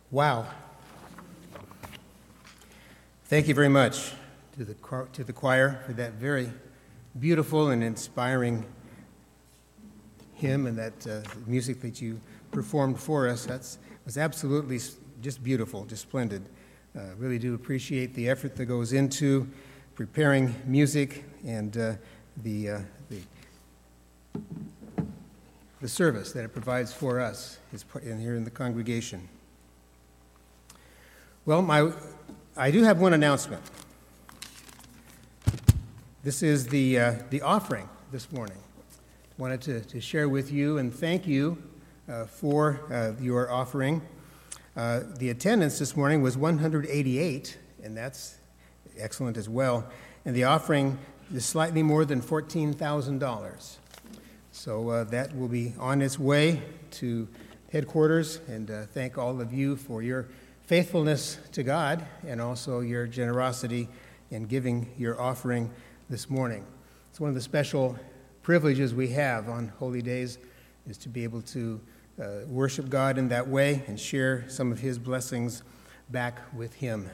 Wow. Thank you very much to the choir for that very beautiful and inspiring hymn and that music that you performed for us. That was absolutely just beautiful, just splendid. Really do appreciate the effort that goes into preparing music and the service that it provides for us here in the congregation. Well, I do have one announcement. This is the offering this morning. Wanted to share with you and thank you for your offering. The attendance this morning was 188, and that's excellent as well. And the offering is slightly more than $14,000. So that will be on its way to headquarters, and thank all of you for your faithfulness to God and also your generosity in giving your offering this morning. It's one of the special privileges we have on holy days is to be able to worship God in that way and share some of his blessings back with him.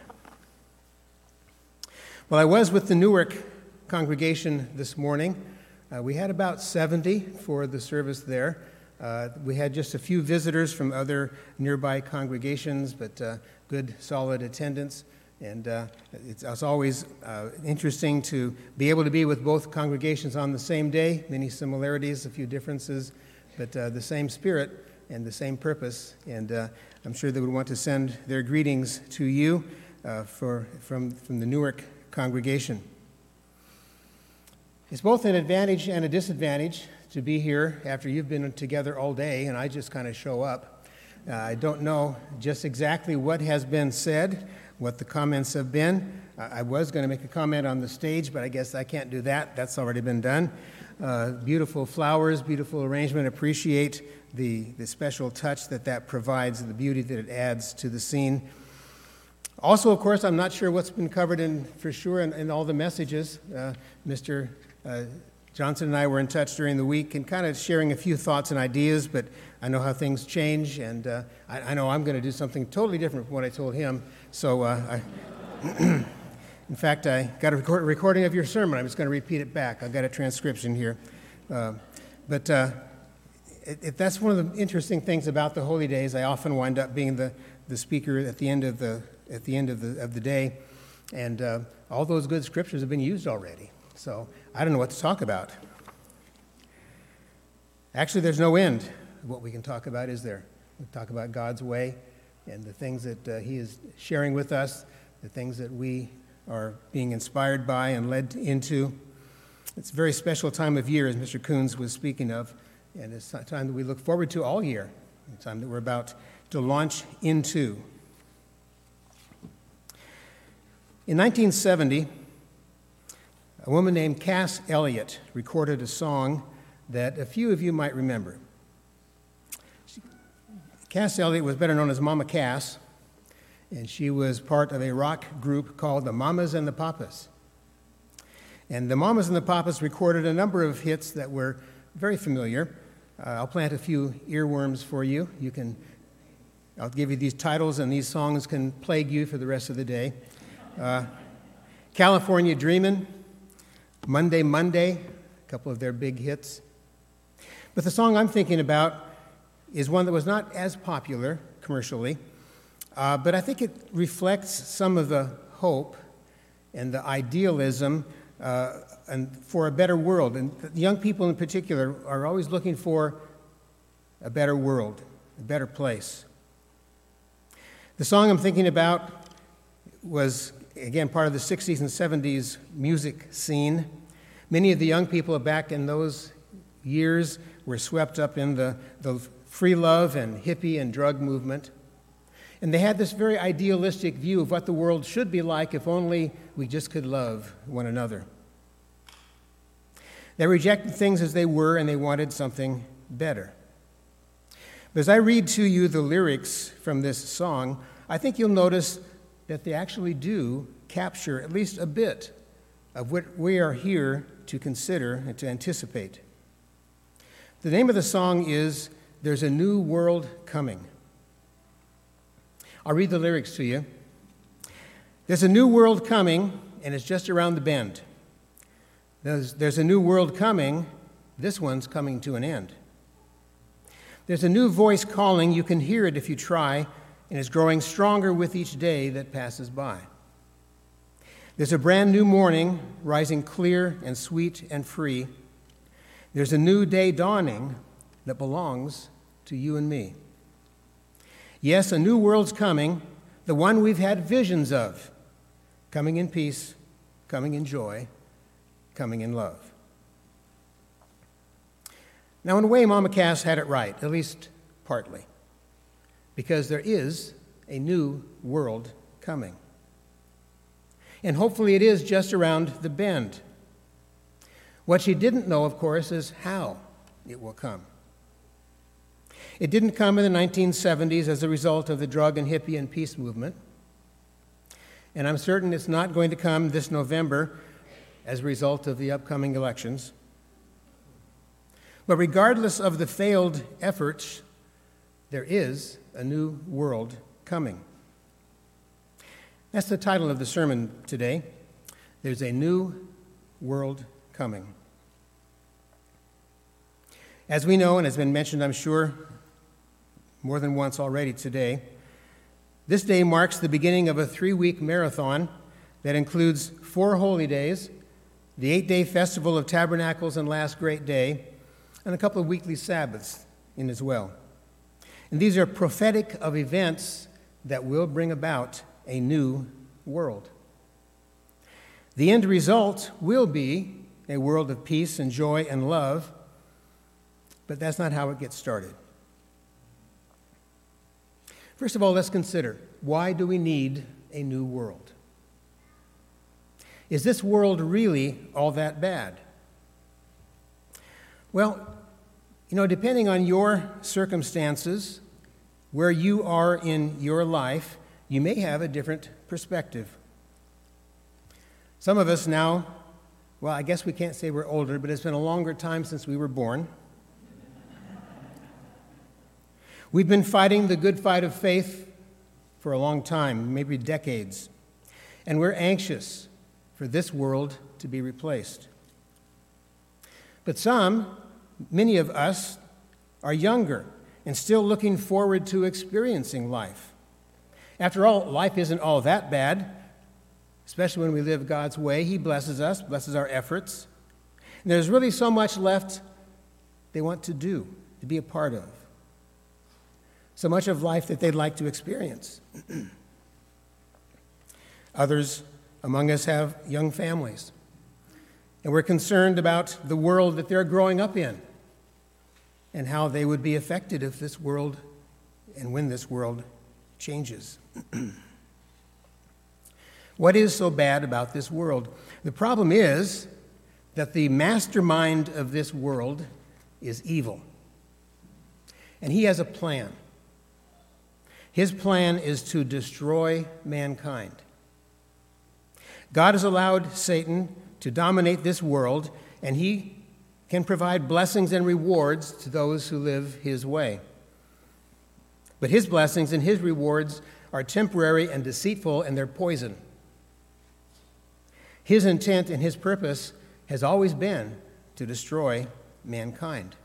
Well, I was with the Newark congregation this morning. We had about 70 for the service there. We had just a few visitors from other nearby congregations, but good, solid attendance. And it's always interesting to be able to be with both congregations on the same day. Many similarities, a few differences, but the same spirit and the same purpose. And I'm sure they would want to send their greetings to you from the Newark congregation. It's both an advantage and a disadvantage to be here after you've been together all day and I just kind of show up. I don't know just exactly what has been said, what the comments have been. I was going to make a comment on the stage, but I guess I can't do that. That's already been done. Beautiful flowers, beautiful arrangement. Appreciate the special touch that provides, the beauty that it adds to the scene. Also, of course, I'm not sure what's been covered for sure in all the messages. Mr. Johnson and I were in touch during the week and kind of sharing a few thoughts and ideas, but I know how things change, and I know I'm going to do something totally different from what I told him. So, in fact, I got a recording of your sermon. I'm just going to repeat it back. I've got a transcription here. But that's one of the interesting things about the holy days. I often wind up being the speaker at the end of the day, and all those good scriptures have been used already. So I don't know what to talk about. Actually, there's no end of what we can talk about, is there? We talk about God's way and the things that he is sharing with us, the things that we are being inspired by and led into. It's a very special time of year, as Mr. Coons was speaking of, and it's a time that we look forward to all year, a time that we're about to launch into. In 1970, a woman named Cass Elliot recorded a song that a few of you might remember. Cass Elliot was better known as Mama Cass, and she was part of a rock group called the Mamas and the Papas. And the Mamas and the Papas recorded a number of hits that were very familiar. I'll plant a few earworms for you. I'll give you these titles, and these songs can plague you for the rest of the day. California Dreamin', Monday, Monday, a couple of their big hits. But the song I'm thinking about is one that was not as popular commercially, but I think it reflects some of the hope and the idealism and for a better world. And young people in particular are always looking for a better world, a better place. The song I'm thinking about was, again, part of the 60s and 70s music scene. Many of the young people back in those years were swept up in the free love and hippie and drug movement. And they had this very idealistic view of what the world should be like if only we just could love one another. They rejected things as they were, and they wanted something better. But as I read to you the lyrics from this song, I think you'll notice that they actually do capture at least a bit of what we are here to consider and to anticipate. The name of the song is There's a New World Coming. I'll read the lyrics to you. There's a new world coming, and it's just around the bend. There's a new world coming, this one's coming to an end. There's a new voice calling, you can hear it if you try, and it's growing stronger with each day that passes by. There's a brand new morning, rising clear and sweet and free. There's a new day dawning that belongs to you and me. Yes, a new world's coming, the one we've had visions of, coming in peace, coming in joy, coming in love. Now, in a way, Mama Cass had it right, at least partly, because there is a new world coming. And hopefully it is just around the bend. What she didn't know, of course, is how it will come. It didn't come in the 1970s as a result of the drug and hippie and peace movement. And I'm certain it's not going to come this November as a result of the upcoming elections. But regardless of the failed efforts, there is a new world coming. That's the title of the sermon today. There's a new world coming. As we know, and has been mentioned, I'm sure, more than once already today, this day marks the beginning of a 3-week marathon that includes 4 holy days, the 8-day Festival of Tabernacles and Last Great Day, and a couple of weekly Sabbaths in as well. And these are prophetic of events that will bring about a new world. The end result will be a world of peace and joy and love, but that's not how it gets started. First of all, let's consider, why do we need a new world? Is this world really all that bad? Well, depending on your circumstances, where you are in your life, you may have a different perspective. Some of us now, well, I guess we can't say we're older, but it's been a longer time since we were born. We've been fighting the good fight of faith for a long time, maybe decades, and we're anxious for this world to be replaced. But many of us, are younger and still looking forward to experiencing life. After all, life isn't all that bad, especially when we live God's way. He blesses us, blesses our efforts. And there's really so much left they want to do, to be a part of. So much of life that they'd like to experience. Others among us have young families, and we're concerned about the world that they're growing up in and how they would be affected if this world and when this world changes. What is so bad about this world? The problem is that the mastermind of this world is evil, and he has a plan. His plan is to destroy mankind. God has allowed Satan to dominate this world, and he can provide blessings and rewards to those who live his way. But his blessings and his rewards are temporary and deceitful, and they're poison. His intent and his purpose has always been to destroy mankind.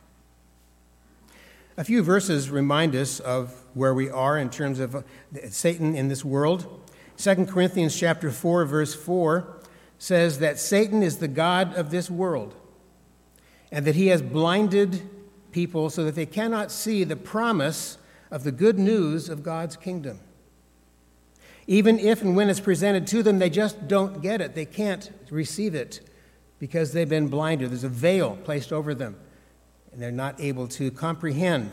A few verses remind us of where we are in terms of Satan in this world. 2 Corinthians chapter 4, verse 4 says that Satan is the god of this world, and that he has blinded people so that they cannot see the promise of the good news of God's kingdom. Even if and when it's presented to them, they just don't get it. They can't receive it because they've been blinded. There's a veil placed over them, and they're not able to comprehend.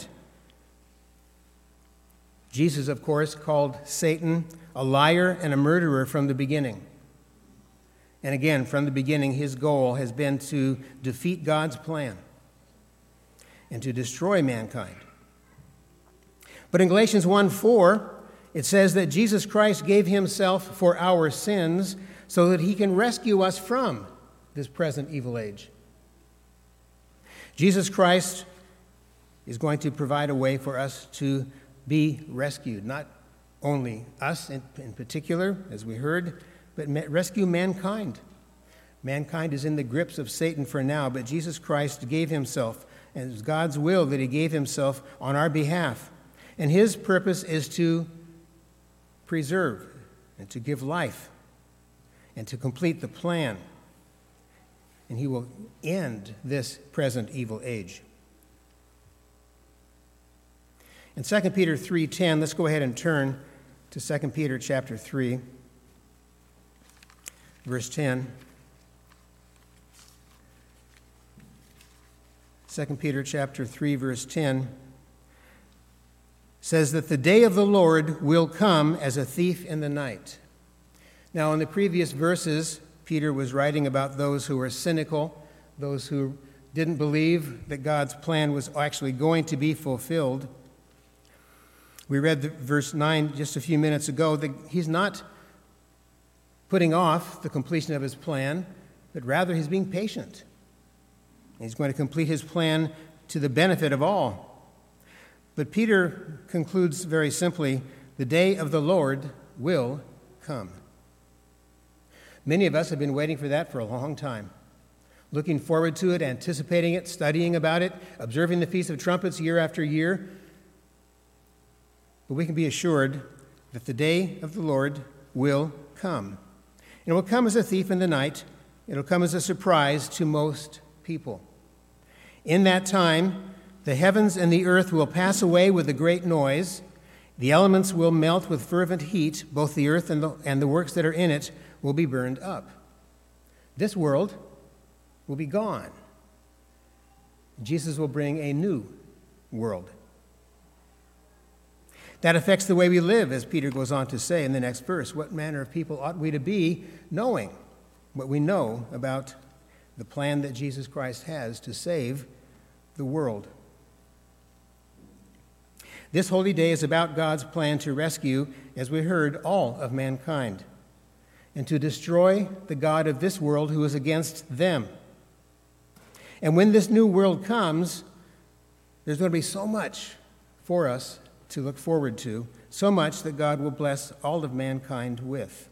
Jesus, of course, called Satan a liar and a murderer from the beginning. And again, from the beginning, his goal has been to defeat God's plan and to destroy mankind. But in Galatians 1:4, it says that Jesus Christ gave himself for our sins so that he can rescue us from this present evil age. Jesus Christ is going to provide a way for us to be rescued, not only us in particular, as we heard, but rescue mankind. Mankind is in the grips of Satan for now, but Jesus Christ gave himself, and it was God's will that he gave himself on our behalf. And his purpose is to preserve and to give life and to complete the plan. And he will end this present evil age. In 2 Peter 3:10, let's go ahead and turn to 2 Peter chapter 3, verse 10. 2 Peter chapter 3, verse 10 says that the day of the Lord will come as a thief in the night. Now, in the previous verses, Peter was writing about those who were cynical, those who didn't believe that God's plan was actually going to be fulfilled. We read verse 9 just a few minutes ago that he's not putting off the completion of his plan, but rather he's being patient. He's going to complete his plan to the benefit of all. But Peter concludes very simply, the day of the Lord will come. Many of us have been waiting for that for a long time, looking forward to it, anticipating it, studying about it, observing the Feast of Trumpets year after year. But we can be assured that the day of the Lord will come. And it will come as a thief in the night. It will come as a surprise to most people. In that time, the heavens and the earth will pass away with a great noise. The elements will melt with fervent heat. Both the earth and the works that are in it will be burned up. This world will be gone. Jesus will bring a new world. That affects the way we live, as Peter goes on to say in the next verse. What manner of people ought we to be, knowing what we know about the plan that Jesus Christ has to save the world? This holy day is about God's plan to rescue, as we heard, all of mankind, and to destroy the god of this world who is against them. And when this new world comes, there's going to be so much for us to look forward to, so much that God will bless all of mankind with.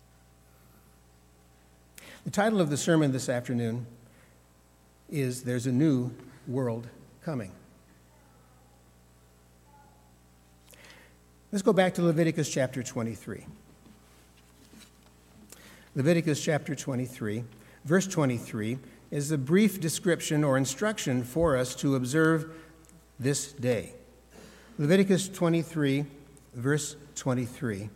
The title of the sermon this afternoon is There's a New World Coming. Let's go back to Leviticus chapter 23. Leviticus chapter 23, verse 23, is a brief description or instruction for us to observe this day. Leviticus 23, verse 23.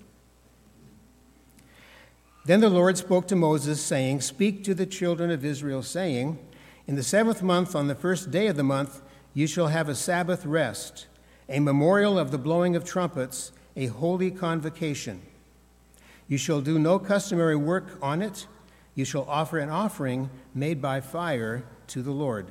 Then the Lord spoke to Moses, saying, "Speak to the children of Israel, saying, in the 7th month, on the 1st day of the month, you shall have a Sabbath rest, a memorial of the blowing of trumpets, a holy convocation. You shall do no customary work on it. You shall offer an offering made by fire to the Lord."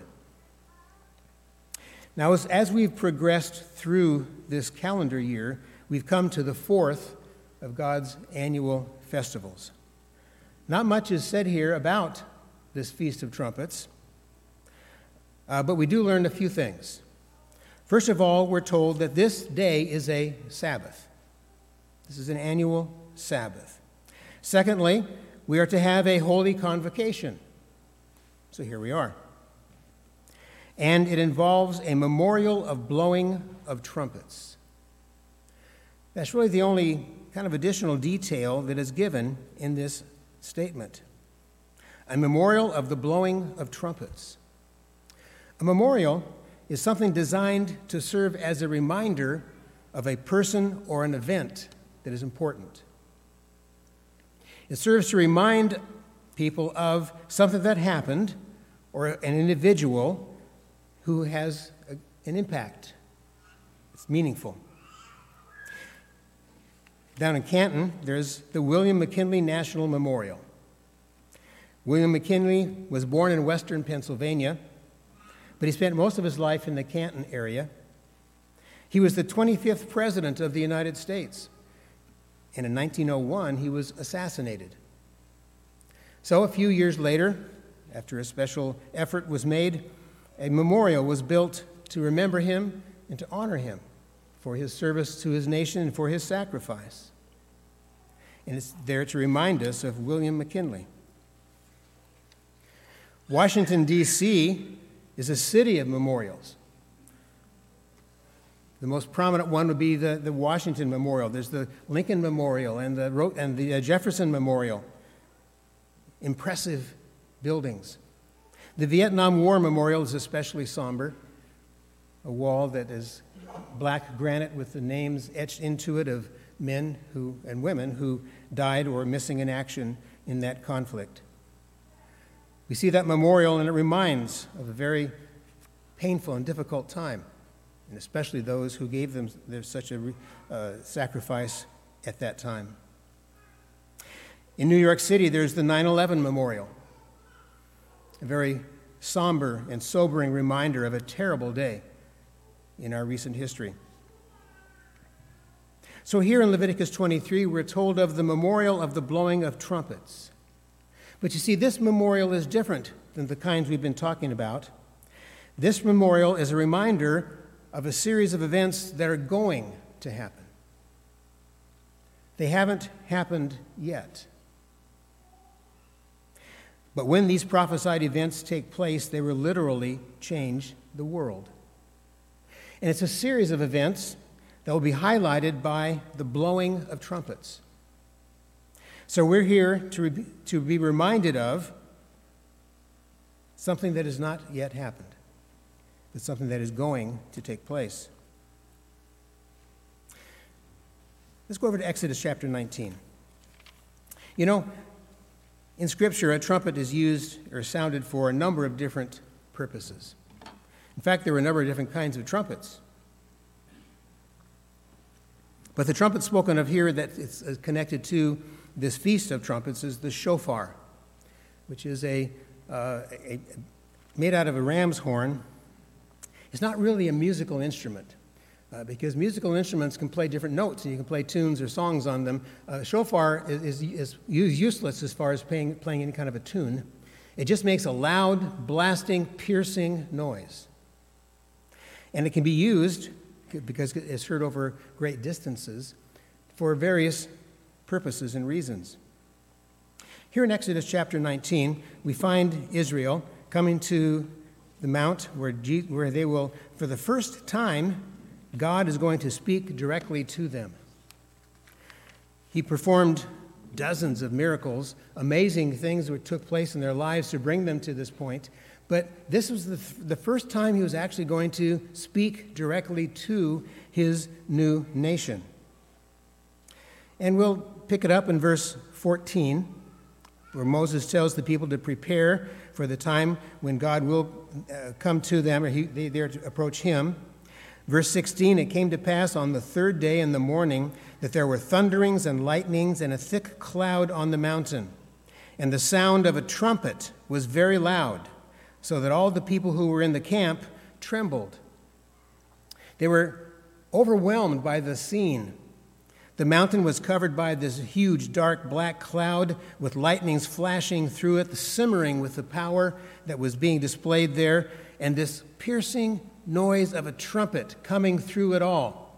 Now, as we've progressed through this calendar year, we've come to the 4th of God's annual festivals. Not much is said here about this Feast of Trumpets, but we do learn a few things. First of all, we're told that this day is a Sabbath. This is an annual Sabbath. Secondly, we are to have a holy convocation. So here we are. And it involves a memorial of blowing of trumpets. That's really the only kind of additional detail that is given in this statement. A memorial of the blowing of trumpets. A memorial is something designed to serve as a reminder of a person or an event that is important. It serves to remind people of something that happened or an individual who has an impact. It's meaningful. Down in Canton, there's the William McKinley National Memorial. William McKinley was born in western Pennsylvania, but he spent most of his life in the Canton area. He was the 25th president of the United States, and in 1901, he was assassinated. So a few years later, after a special effort was made, a memorial was built to remember him and to honor him for his service to his nation and for his sacrifice. And it's there to remind us of William McKinley. Washington, D.C. is a city of memorials. The most prominent one would be the Washington Memorial. There's the Lincoln Memorial and the Jefferson Memorial. Impressive buildings. The Vietnam War Memorial is especially somber, a wall that is black granite with the names etched into it of men and women who died or were missing in action in that conflict. We see that memorial and it reminds of a very painful and difficult time, and especially those who gave them such a sacrifice at that time. In New York City, there's the 9/11 Memorial, a very somber and sobering reminder of a terrible day in our recent history. So here in Leviticus 23, we're told of the memorial of the blowing of trumpets. But you see, this memorial is different than the kinds we've been talking about. This memorial is a reminder of a series of events that are going to happen. They haven't happened yet. But when these prophesied events take place, they will literally change the world. And it's a series of events that will be highlighted by the blowing of trumpets. So we're here to be reminded of something that has not yet happened, but something that is going to take place. Let's go over to Exodus chapter 19. You know, in Scripture, a trumpet is used or sounded for a number of different purposes. In fact, there were a number of different kinds of trumpets. But the trumpet spoken of here that is connected to this Feast of Trumpets is the shofar, which is made out of a ram's horn. It's not really a musical instrument because musical instruments can play different notes and you can play tunes or songs on them. Shofar is useless as far as playing any kind of a tune. It just makes a loud, blasting, piercing noise. And it can be used, because it's heard over great distances, for various purposes and reasons. Here in Exodus chapter 19, we find Israel coming to the mount where they will, for the first time, God is going to speak directly to them. He performed dozens of miracles, amazing things that took place in their lives to bring them to this point. But this was the first time he was actually going to speak directly to his new nation. And we'll pick it up in verse 14, where Moses tells the people to prepare for the time when God will come to them, or they are to approach him. Verse 16, it came to pass on the third day in the morning that there were thunderings and lightnings and a thick cloud on the mountain. And the sound of a trumpet was very loud, so that all the people who were in the camp trembled. They were overwhelmed by the scene. The mountain was covered by this huge, dark, black cloud with lightnings flashing through it, simmering with the power that was being displayed there, and this piercing noise of a trumpet coming through it all.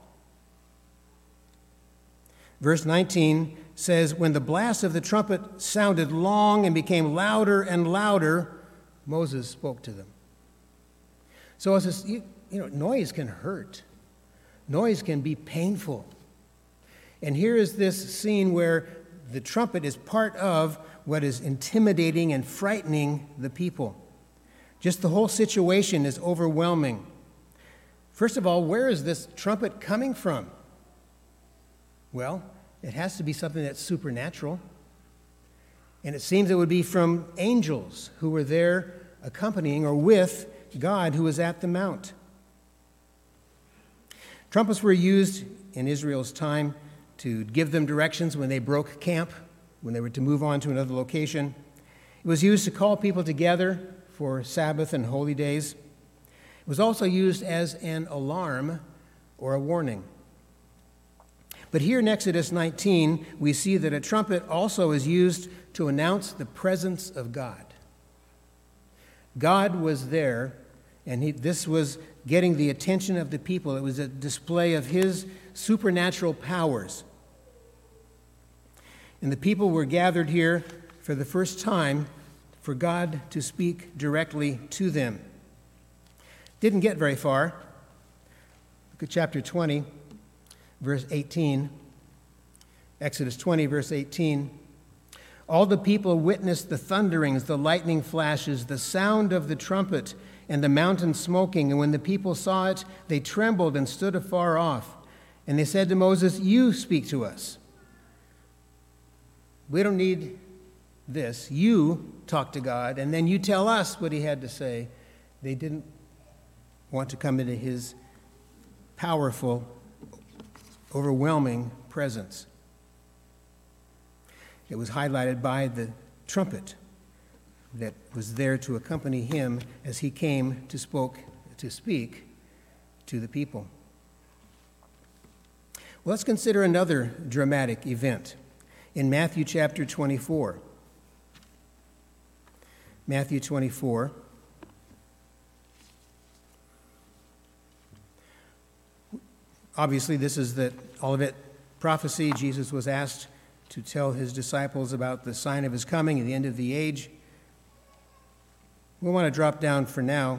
Verse 19 says, when the blast of the trumpet sounded long and became louder and louder, Moses spoke to them. So it's this, noise can hurt. Noise can be painful. And here is this scene where the trumpet is part of what is intimidating and frightening the people. Just the whole situation is overwhelming. First of all, where is this trumpet coming from? Well, it has to be something that's supernatural. And it seems it would be from angels who were there accompanying or with God who was at the mount. Trumpets were used in Israel's time to give them directions when they broke camp, when they were to move on to another location. It was used to call people together for Sabbath and holy days. It was also used as an alarm or a warning. But here in Exodus 19, we see that a trumpet also is used to announce the presence of God. God was there And this was getting the attention of the people. It was a display of his supernatural powers. And the people were gathered here for the first time for God to speak directly to them. Didn't get very far. Look at chapter 20, verse 18. Exodus 20, verse 18. All the people witnessed the thunderings, the lightning flashes, the sound of the trumpet, and the mountain smoking. And when the people saw it, they trembled and stood afar off. And they said to Moses, "You speak to us. We don't need this. You talk to God, and then you tell us what he had to say." They didn't want to come into his powerful, overwhelming presence. It was highlighted by the trumpet that was there to accompany him as he came to speak to the people. Well, let's consider another dramatic event in Matthew chapter 24. Matthew 24. Obviously, this is the Olivet prophecy. Jesus was asked to tell his disciples about the sign of his coming and the end of the age. We want to drop down for now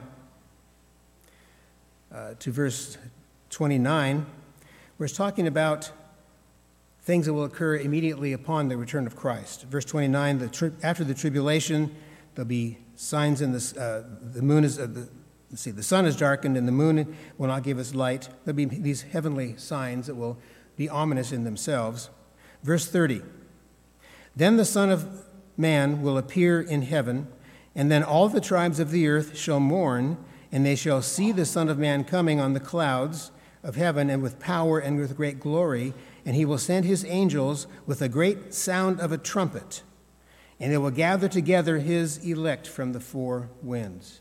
to verse 29, where it's talking about things that will occur immediately upon the return of Christ. Verse 29, after the tribulation, there'll be signs in the moon is the sun is darkened and the moon will not give us light. There'll be these heavenly signs that will be ominous in themselves. Verse 30, then the Son of Man will appear in heaven, and then all the tribes of the earth shall mourn, and they shall see the Son of Man coming on the clouds of heaven and with power and with great glory, and he will send his angels with a great sound of a trumpet, and they will gather together his elect from the four winds.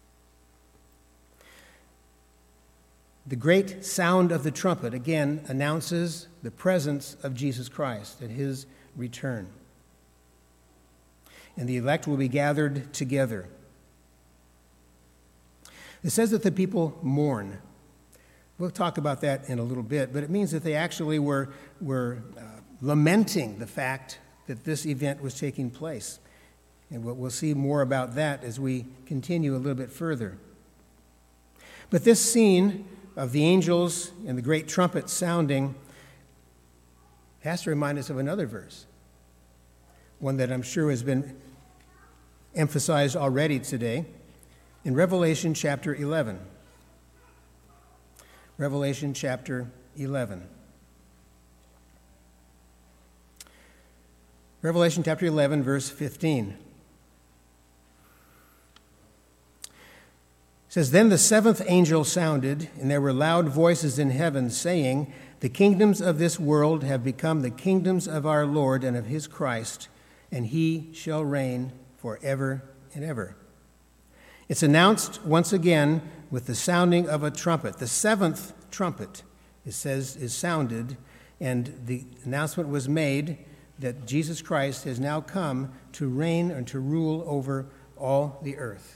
The great sound of the trumpet, again, announces the presence of Jesus Christ at his return. And the elect will be gathered together. It says that the people mourn. We'll talk about that in a little bit, but it means that they actually were lamenting the fact that this event was taking place. And we'll see more about that as we continue a little bit further. But this scene of the angels and the great trumpet sounding has to remind us of another verse, one that I'm sure has been emphasized already today, in Revelation chapter 11. Revelation chapter 11. Revelation chapter 11, verse 15. It says, then the seventh angel sounded, and there were loud voices in heaven saying, the kingdoms of this world have become the kingdoms of our Lord and of his Christ, and he shall reign forever and ever. It's announced once again with the sounding of a trumpet. The seventh trumpet, it says, is sounded, and the announcement was made that Jesus Christ has now come to reign and to rule over all the earth.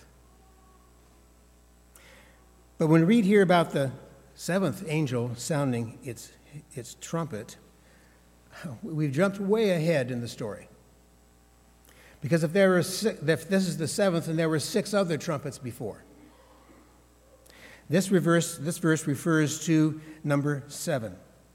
But when we read here about the seventh angel sounding its trumpet, we've jumped way ahead in the story. Because if this is the seventh and there were six other trumpets before, this verse refers to number 7.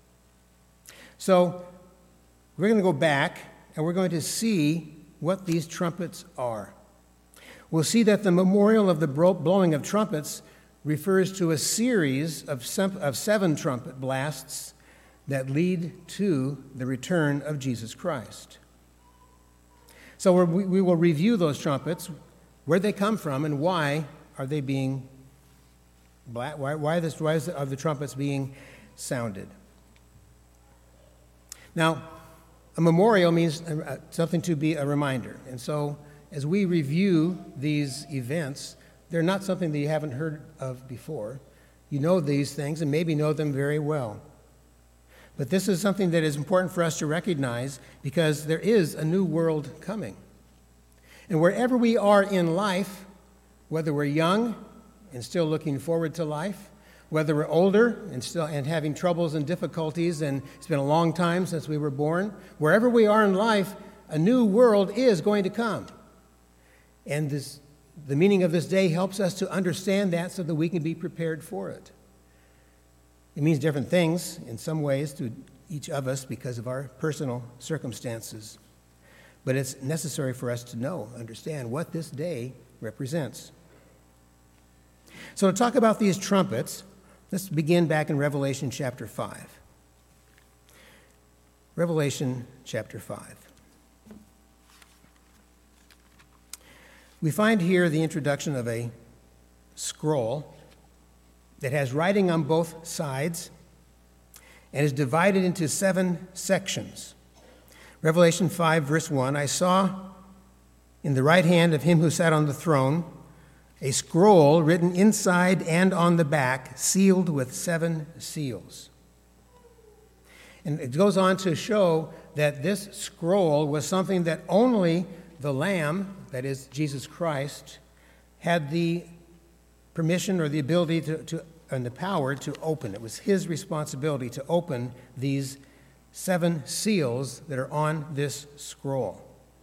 So we're going to go back and we're going to see what these trumpets are. We'll see that the memorial of the blowing of trumpets refers to a series of 7 trumpet blasts that lead to the return of Jesus Christ. So we will review those trumpets, where they come from, and why are they being why are the trumpets being sounded. Now, a memorial means something to be a reminder, and so as we review these events, they're not something that you haven't heard of before. You know these things and maybe know them very well. But this is something that is important for us to recognize because there is a new world coming. And wherever we are in life, whether we're young and still looking forward to life, whether we're older and having troubles and difficulties, and it's been a long time since we were born, wherever we are in life, a new world is going to come. And the meaning of this day helps us to understand that so that we can be prepared for it. It means different things in some ways to each of us because of our personal circumstances. But it's necessary for us to understand what this day represents. So to talk about these trumpets, let's begin back in Revelation chapter 5. Revelation chapter 5. We find here the introduction of a scroll that has writing on both sides and is divided into 7 sections. Revelation 5, verse 1, I saw in the right hand of him who sat on the throne a scroll written inside and on the back, sealed with 7 seals. And it goes on to show that this scroll was something that only the Lamb, that is Jesus Christ, had the permission or the ability and the power to open. It was his responsibility to open these 7 seals that are on this scroll.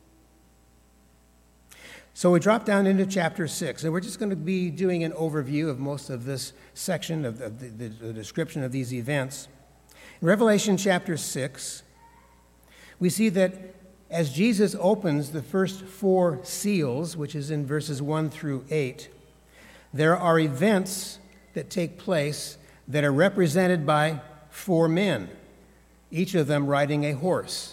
So we drop down into chapter 6, and we're just going to be doing an overview of most of this section of the description of these events. In Revelation chapter 6, we see that as Jesus opens the first 4 seals, which is in verses 1 through 8, there are events that take place that are represented by 4 men, each of them riding a horse.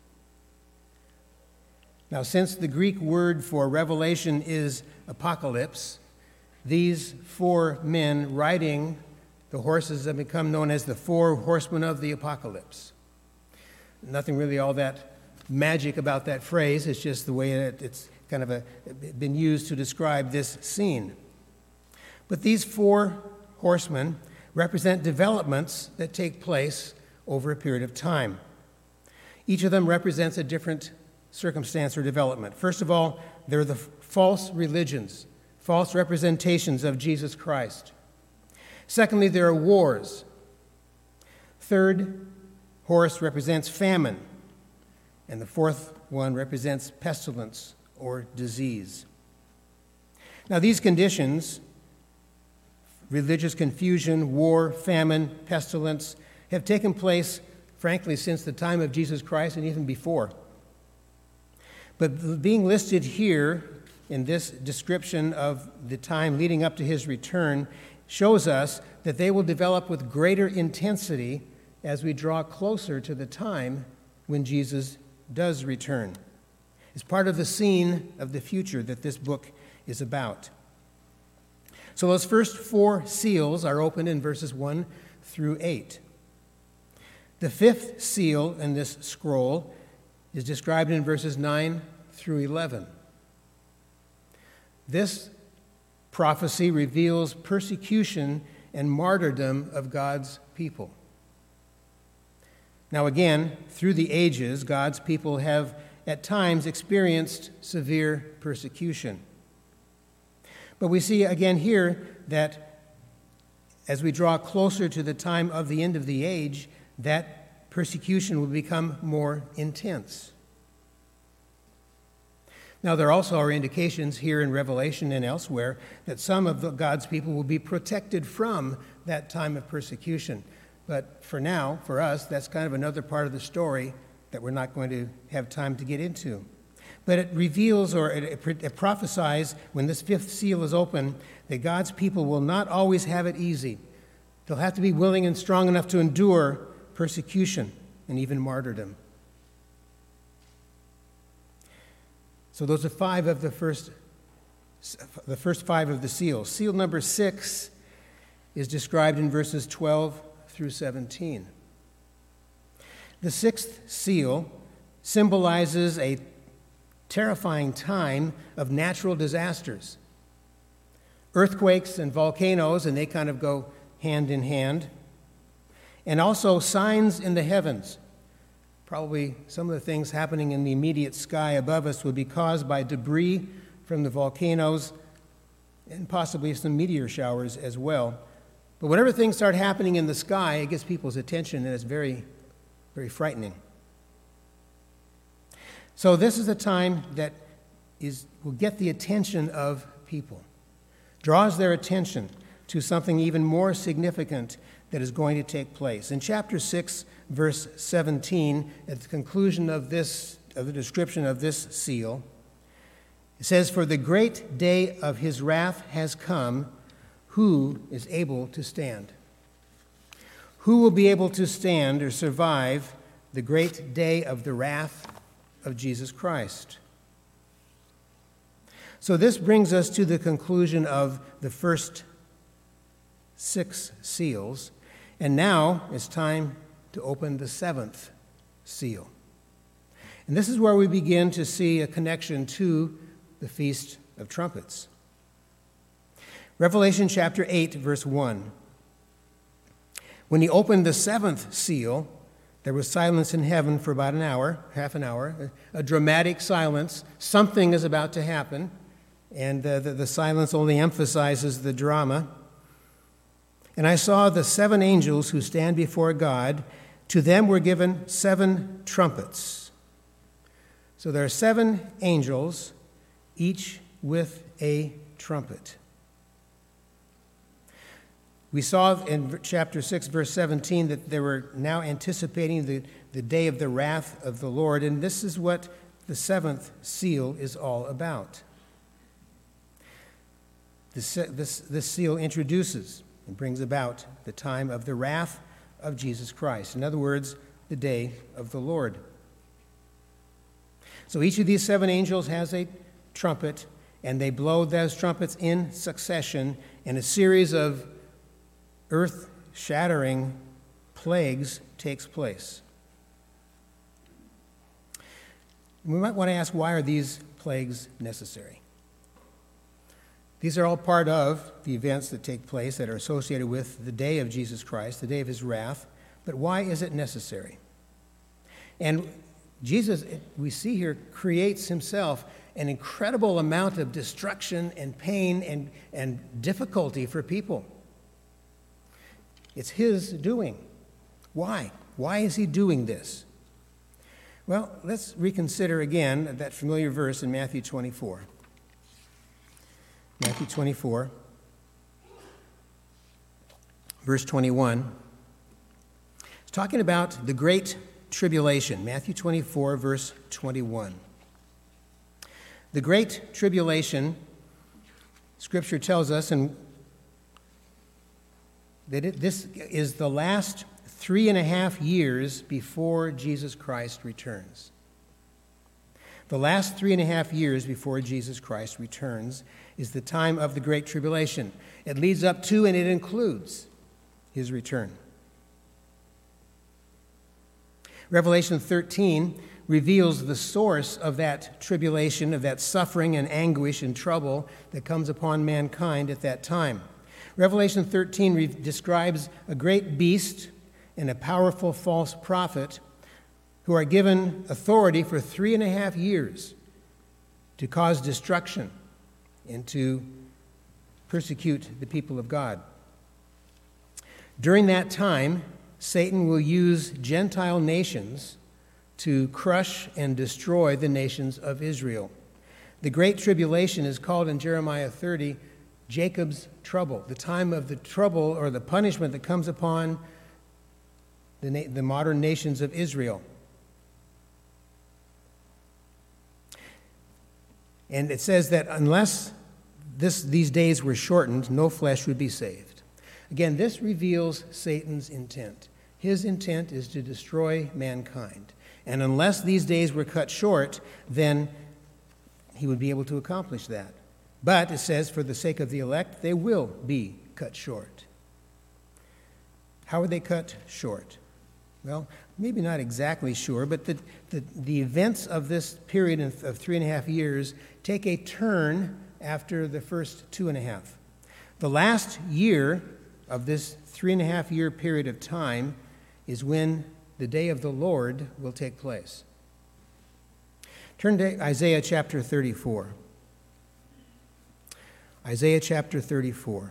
Now, since the Greek word for revelation is apocalypse, these 4 men riding the horses have become known as the 4 horsemen of the apocalypse. Nothing really all that magic about that phrase. It's just the way it's kind of been used to describe this scene. But these 4 horsemen represent developments that take place over a period of time. Each of them represents a different circumstance or development. First of all, they're the false religions, false representations of Jesus Christ. Secondly, there are wars. Third horse represents famine. And the 4th one represents pestilence or disease. Now, these conditions, religious confusion, war, famine, pestilence, have taken place, frankly, since the time of Jesus Christ and even before. But being listed here in this description of the time leading up to his return shows us that they will develop with greater intensity as we draw closer to the time when Jesus does return. It's part of the scene of the future that this book is about. So those first 4 seals are opened in verses 1 through 8. The 5th seal in this scroll is described in verses 9 through 11. This prophecy reveals persecution and martyrdom of God's people. Now again, through the ages, God's people have at times experienced severe persecution. But we see again here that as we draw closer to the time of the end of the age, that persecution will become more intense. Now, there also are indications here in Revelation and elsewhere that some of God's people will be protected from that time of persecution. But for now, for us, that's kind of another part of the story that we're not going to have time to get into. But it reveals or it prophesies when this 5th seal is open that God's people will not always have it easy. They'll have to be willing and strong enough to endure persecution and even martyrdom. So those are 5 of the first 5 of the seals. Seal number 6 is described in verses 12 through 17. The 6th seal symbolizes a terrifying time of natural disasters. Earthquakes and volcanoes, and they kind of go hand in hand. And also signs in the heavens. Probably some of the things happening in the immediate sky above us would be caused by debris from the volcanoes and possibly some meteor showers as well. But whenever things start happening in the sky, it gets people's attention, and it's very, very frightening. So this is a time that will get the attention of people, draws their attention to something even more significant that is going to take place. In chapter 6, verse 17, at the conclusion of the description of this seal, it says, "For the great day of his wrath has come, who is able to stand?" Who will be able to stand or survive the great day of the wrath of Jesus Christ? So this brings us to the conclusion of the first 6 seals, and now it's time to open the 7th seal. And this is where we begin to see a connection to the Feast of Trumpets. Revelation chapter 8, verse 1. When he opened the 7th seal, there was silence in heaven for about an hour, half an hour, a dramatic silence. Something is about to happen, and the silence only emphasizes the drama. "And I saw the 7 angels who stand before God. To them were given 7 trumpets." So there are 7 angels, each with a trumpet. We saw in chapter 6, verse 17, that they were now anticipating the day of the wrath of the Lord, and this is what the 7th seal is all about. This seal introduces and brings about the time of the wrath of Jesus Christ. In other words, the day of the Lord. So each of these 7 angels has a trumpet, and they blow those trumpets in succession, and a series of earth-shattering plagues takes place. We might want to ask, why are these plagues necessary? These are all part of the events that take place that are associated with the day of Jesus Christ, the day of his wrath. But why is it necessary? And Jesus, we see here, creates himself an incredible amount of destruction and pain and difficulty for people. It's his doing. Why? Why is he doing this? Well, let's reconsider again that familiar verse in Matthew 24. Matthew 24, verse 21. It's talking about the Great Tribulation. Matthew 24, verse 21. The Great Tribulation, Scripture tells us, and that this is the last 3.5 years before Jesus Christ returns. The last 3.5 years before Jesus Christ returns is the time of the Great Tribulation. It leads up to and it includes his return. Revelation 13 reveals the source of that tribulation, of that suffering and anguish and trouble that comes upon mankind at that time. Revelation 13 describes a great beast and a powerful false prophet who are given authority for 3.5 years to cause destruction and to persecute the people of God. During that time, Satan will use Gentile nations to crush and destroy the nations of Israel. The Great Tribulation is called in Jeremiah 30 Jacob's trouble, the time of the trouble or the punishment that comes upon the modern nations of Israel. And it says that unless these days were shortened, no flesh would be saved. Again, this reveals Satan's intent. His intent is to destroy mankind. And unless these days were cut short, then he would be able to accomplish that. But it says, for the sake of the elect, they will be cut short. How are they cut short? Well, maybe not exactly sure, but the events of this period of 3.5 years take a turn after the first 2.5. The last year of this 3.5 year period of time is when the day of the Lord will take place. Turn to Isaiah chapter 34. Isaiah chapter 34.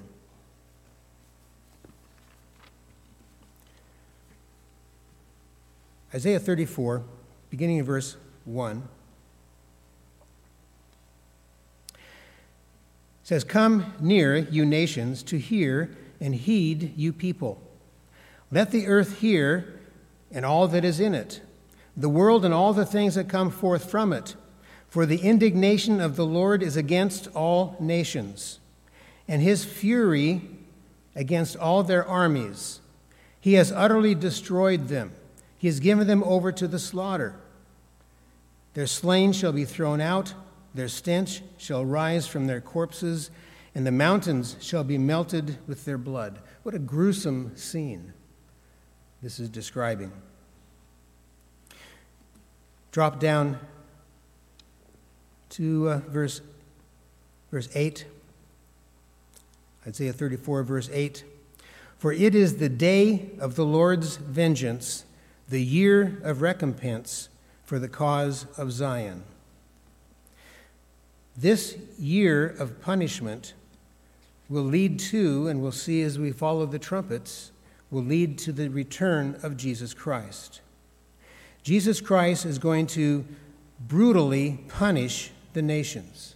Isaiah 34, beginning in verse 1, says, "Come near, you nations, to hear, and heed, you people. Let the earth hear, and all that is in it, the world and all the things that come forth from it. For the indignation of the Lord is against all nations, and his fury against all their armies. He has utterly destroyed them. He has given them over to the slaughter. Their slain shall be thrown out, their stench shall rise from their corpses, and the mountains shall be melted with their blood." What a gruesome scene this is describing. Drop down to verse 8. Isaiah 34, verse 8. "For it is the day of the Lord's vengeance, the year of recompense for the cause of Zion." This year of punishment will lead to, and we'll see as we follow the trumpets, will lead to the return of Jesus Christ. Jesus Christ is going to brutally punish the nations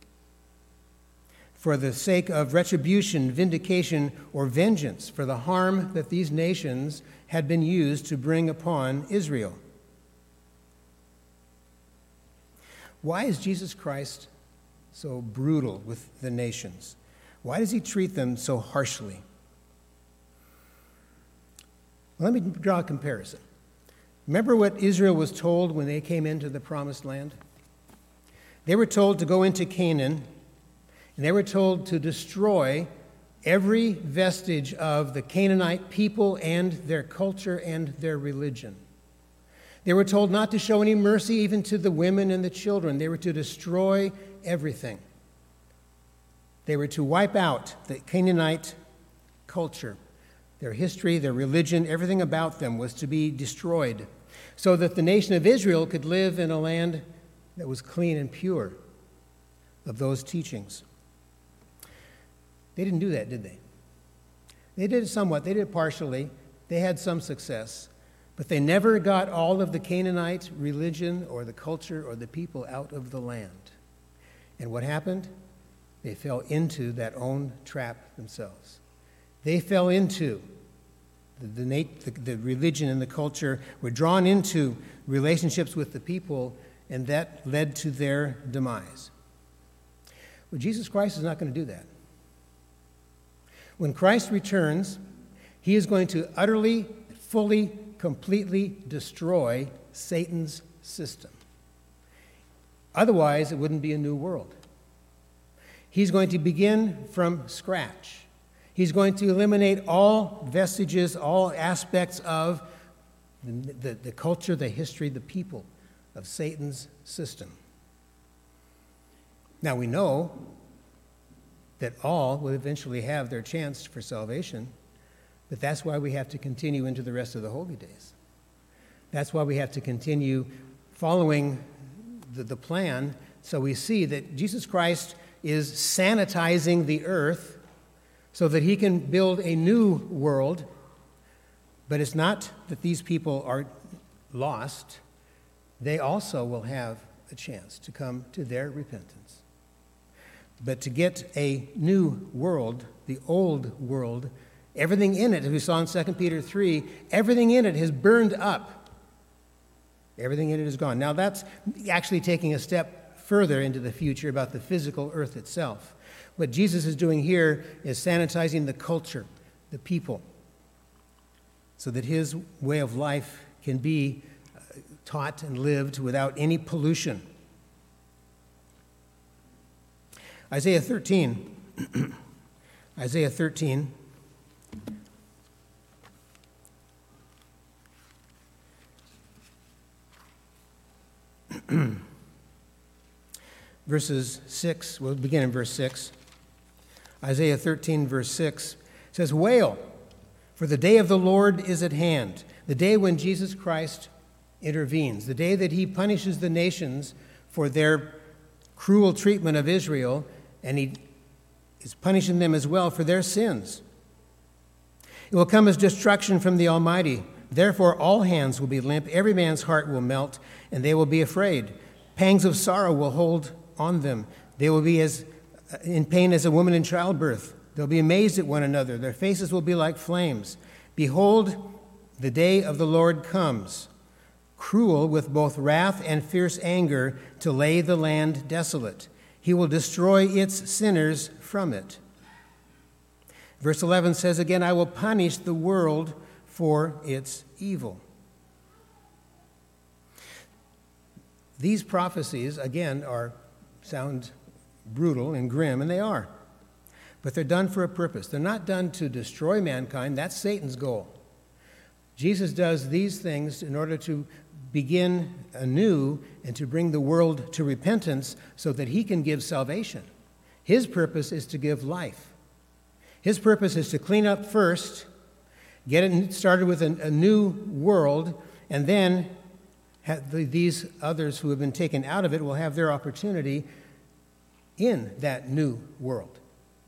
for the sake of retribution, vindication, or vengeance for the harm that these nations had been used to bring upon Israel. Why is Jesus Christ so brutal with the nations? Why does he treat them so harshly? Let me draw a comparison. Remember what Israel was told when they came into the Promised Land? They were told to go into Canaan, and they were told to destroy every vestige of the Canaanite people and their culture and their religion. They were told not to show any mercy even to the women and the children. They were to destroy everything. They were to wipe out the Canaanite culture. Their history, their religion, everything about them was to be destroyed so that the nation of Israel could live in a land that was clean and pure of those teachings. They didn't do that, did they? They did it somewhat. They did it partially. They had some success. But they never got all of the Canaanite religion or the culture or the people out of the land. And what happened? They fell into that own trap themselves. They fell into the religion and the culture, were drawn into relationships with the people, and that led to their demise. Well, Jesus Christ is not going to do that. When Christ returns, he is going to utterly, fully, completely destroy Satan's system. Otherwise, it wouldn't be a new world. He's going to begin from scratch. He's going to eliminate all vestiges, all aspects of the culture, the history, the people of Satan's system. Now, we know that all will eventually have their chance for salvation, but that's why we have to continue into the rest of the holy days. That's why we have to continue following the plan, so we see that Jesus Christ is sanitizing the earth so that he can build a new world. But it's not that these people are lost. They also will have a chance to come to their repentance. But to get a new world, the old world, everything in it, as we saw in 2 Peter 3, everything in it has burned up. Everything in it is gone. Now that's actually taking a step further into the future about the physical earth itself. What Jesus is doing here is sanitizing the culture, the people, so that his way of life can be taught and lived without any pollution. Isaiah 13. Isaiah 13. Verses 6, we'll begin in verse 6. Isaiah 13, verse 6 says, "Wail, for the day of the Lord is at hand," the day when Jesus Christ intervenes, the day that he punishes the nations for their cruel treatment of Israel, and he is punishing them as well for their sins. It will come as destruction from the Almighty. Therefore, all hands will be limp, every man's heart will melt, and they will be afraid. Pangs of sorrow will hold on them. They will be as in pain as a woman in childbirth. They'll be amazed at one another. Their faces will be like flames. Behold, the day of the Lord comes, cruel with both wrath and fierce anger, to lay the land desolate. He will destroy its sinners from it. Verse 11 says again, I will punish the world for its evil. These prophecies, again, sound brutal and grim, and they are. But they're done for a purpose. They're not done to destroy mankind. That's Satan's goal. Jesus does these things in order to begin anew and to bring the world to repentance so that he can give salvation. His purpose is to give life. His purpose is to clean up first, get it started with a new world, and then these others who have been taken out of it will have their opportunity in that new world.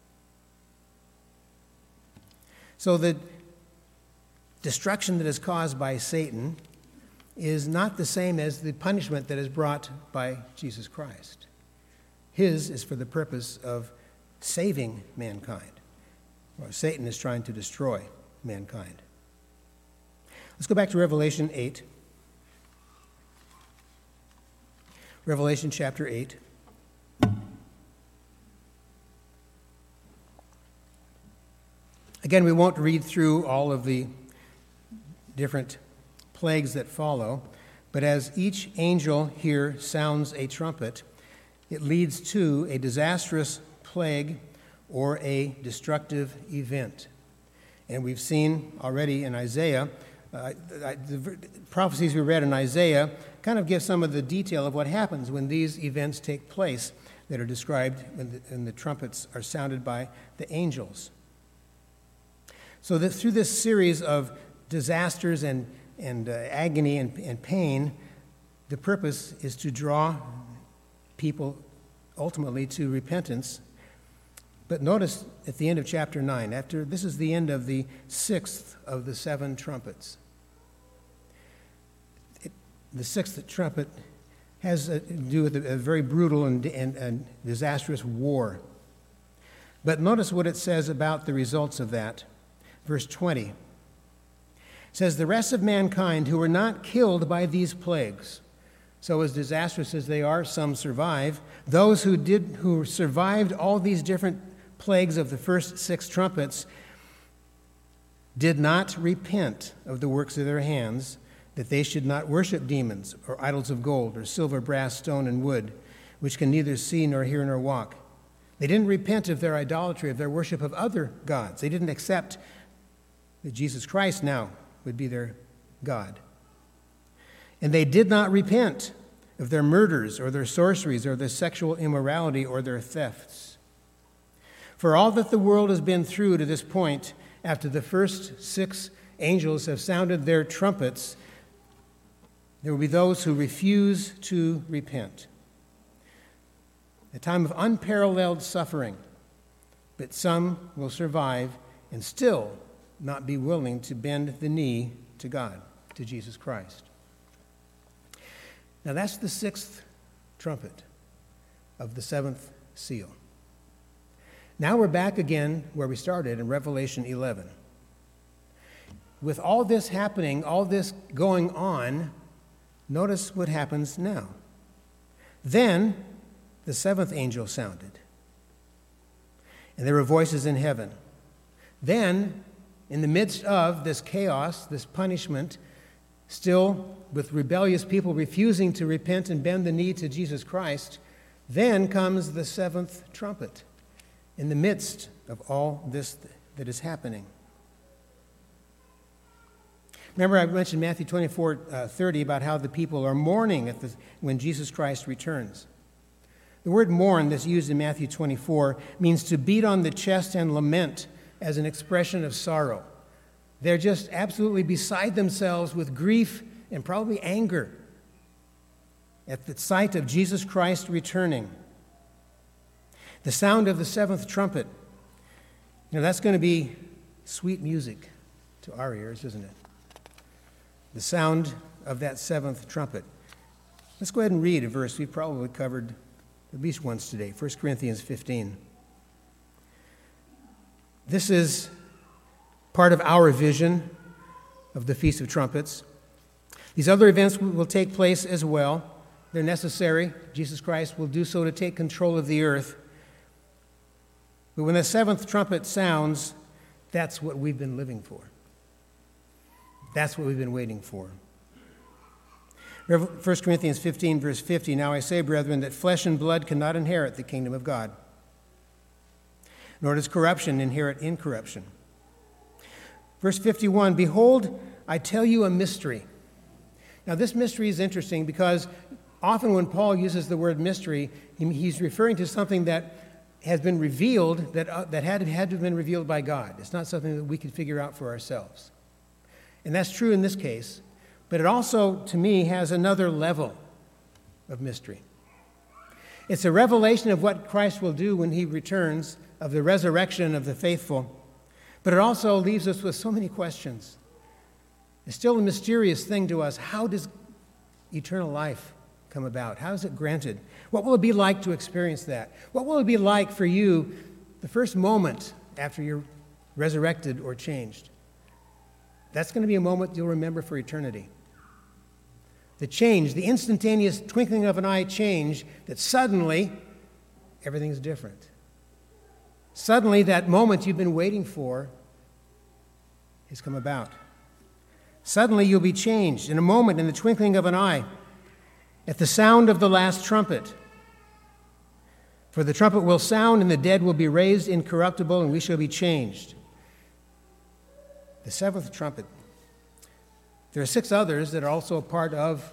So the destruction that is caused by Satan is not the same as the punishment that is brought by Jesus Christ. His is for the purpose of saving mankind. Well, Satan is trying to destroy mankind. Let's go back to Revelation 8. Revelation chapter 8. Again, we won't read through all of the different plagues that follow, but as each angel here sounds a trumpet, it leads to a disastrous plague or a destructive event. And we've seen already in Isaiah, the prophecies we read in Isaiah kind of give some of the detail of what happens when these events take place that are described when the trumpets are sounded by the angels. So that through this series of disasters and agony and pain, the purpose is to draw people ultimately to repentance. But notice at the end of chapter 9, this is the end of the sixth of the seven trumpets. The sixth trumpet has to do with a very brutal and disastrous war. But notice what it says about the results of that. Verse 20 says, the rest of mankind who were not killed by these plagues, so as disastrous as they are, some survive. Those who survived all these different plagues of the first six trumpets did not repent of the works of their hands, that they should not worship demons or idols of gold or silver, brass, stone, and wood, which can neither see nor hear nor walk. They didn't repent of their idolatry, of their worship of other gods. They didn't accept that Jesus Christ now would be their God. And they did not repent of their murders or their sorceries or their sexual immorality or their thefts. For all that the world has been through to this point, after the first six angels have sounded their trumpets, there will be those who refuse to repent. A time of unparalleled suffering, but some will survive and still not be willing to bend the knee to God, to Jesus Christ. Now that's the sixth trumpet of the seventh seal. Now we're back again where we started in Revelation 11. With all this happening, all this going on, notice what happens now. Then the seventh angel sounded, and there were voices in heaven. Then, in the midst of this chaos, this punishment, still with rebellious people refusing to repent and bend the knee to Jesus Christ, then comes the seventh trumpet in the midst of all this that is happening. Remember, I mentioned Matthew 24:30 about how the people are mourning when Jesus Christ returns. The word mourn that's used in Matthew 24 means to beat on the chest and lament as an expression of sorrow. They're just absolutely beside themselves with grief and probably anger at the sight of Jesus Christ returning. The sound of the seventh trumpet. That's going to be sweet music to our ears, isn't it? The sound of that seventh trumpet. Let's go ahead and read a verse we've probably covered at least once today, 1 Corinthians 15. This is part of our vision of the Feast of Trumpets. These other events will take place as well. They're necessary. Jesus Christ will do so to take control of the earth. But when the seventh trumpet sounds, that's what we've been living for. That's what we've been waiting for. 1 Corinthians 15, verse 50, "Now I say, brethren, that flesh and blood cannot inherit the kingdom of God, nor does corruption inherit incorruption." Verse 51, "Behold, I tell you a mystery." Now this mystery is interesting because often when Paul uses the word mystery, he's referring to something that has been revealed, that had to have been revealed by God. It's not something that we can figure out for ourselves. And that's true in this case, but it also, to me, has another level of mystery. It's a revelation of what Christ will do when he returns, of the resurrection of the faithful, but it also leaves us with so many questions. It's still a mysterious thing to us. How does eternal life come about? How is it granted? What will it be like to experience that? What will it be like for you the first moment after you're resurrected or changed? That's going to be a moment you'll remember for eternity. The change, the instantaneous twinkling of an eye change, that suddenly everything's different. Suddenly that moment you've been waiting for has come about. Suddenly you'll be changed in a moment, in the twinkling of an eye, at the sound of the last trumpet. For the trumpet will sound, and the dead will be raised incorruptible, and we shall be changed. The seventh trumpet. There are 6 others that are also a part of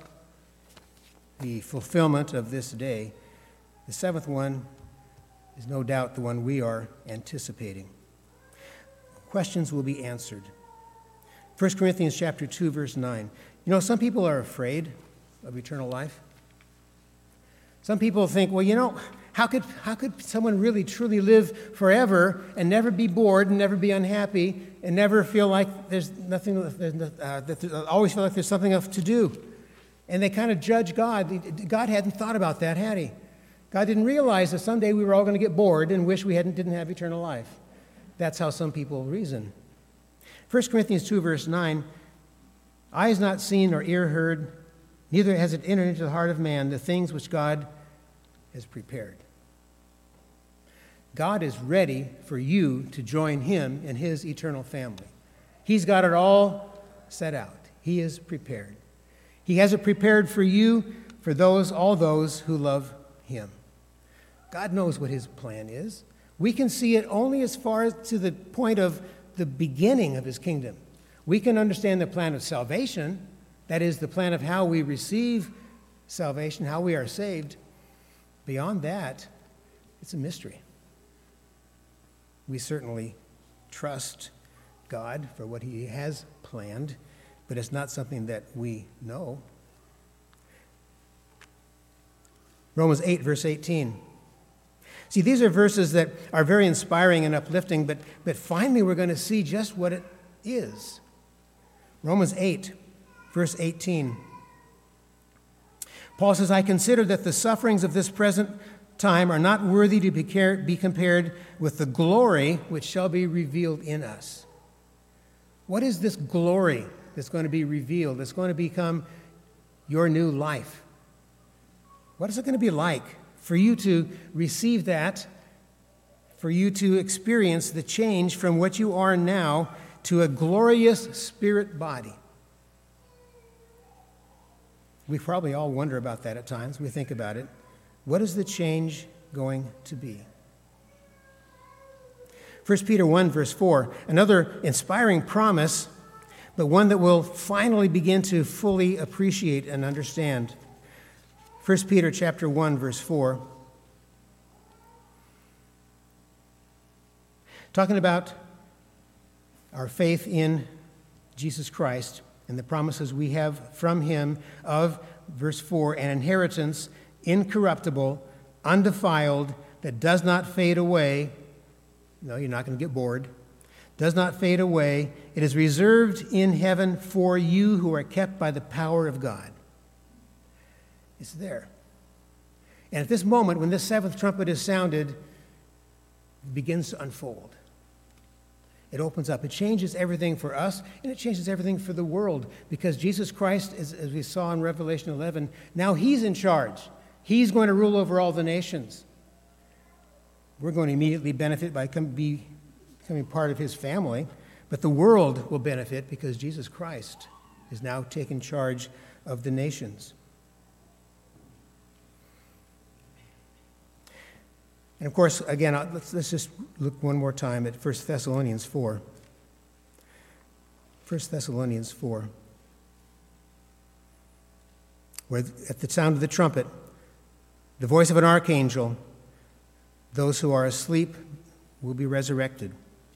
the fulfillment of this day. The seventh one is no doubt the one we are anticipating. Questions will be answered. 1 Corinthians chapter 2, verse 9. Some people are afraid of eternal life. Some people think, how could someone really truly live forever and never be bored and never be unhappy and never feel like there's nothing, always feel like there's something else to do? And they kind of judge God. God hadn't thought about that, had he? God didn't realize that someday we were all going to get bored and wish we didn't have eternal life. That's how some people reason. 1 Corinthians 2, verse 9, "Eye has not seen nor ear heard, neither has it entered into the heart of man the things which God has prepared." God is ready for you to join him in his eternal family. He's got it all set out. He is prepared. He has it prepared for you, for all those who love him. God knows what his plan is. We can see it only as far as to the point of the beginning of his kingdom. We can understand the plan of salvation, that is, the plan of how we receive salvation, how we are saved. Beyond that, it's a mystery. We certainly trust God for what he has planned, but it's not something that we know. Romans 8, verse 18. See, these are verses that are very inspiring and uplifting, but finally we're going to see just what it is. Romans 8, verse 18. Paul says, "I consider that the sufferings of this present time are not worthy to be compared with the glory which shall be revealed in us." What is this glory that's going to be revealed, that's going to become your new life? What is it going to be like for you to receive that, for you to experience the change from what you are now to a glorious spirit body? We probably all wonder about that at times. We think about it. What is the change going to be? 1 Peter 1, verse 4, another inspiring promise, but one that we'll finally begin to fully appreciate and understand. 1 Peter chapter 1, verse 4. Talking about our faith in Jesus Christ and the promises we have from him of, verse 4, an inheritance incorruptible, undefiled, that does not fade away. No, you're not going to get bored. Does not fade away. It is reserved in heaven for you who are kept by the power of God. It's there. And at this moment, when this seventh trumpet is sounded, it begins to unfold. It opens up. It changes everything for us, and it changes everything for the world, because Jesus Christ, as we saw in Revelation 11, now he's in charge. He's going to rule over all the nations. We're going to immediately benefit by becoming part of his family, but the world will benefit because Jesus Christ is now taking charge of the nations. And of course, again, let's just look one more time at 1 Thessalonians 4. 1 Thessalonians 4. Where at the sound of the trumpet, the voice of an archangel, those who are asleep will be resurrected.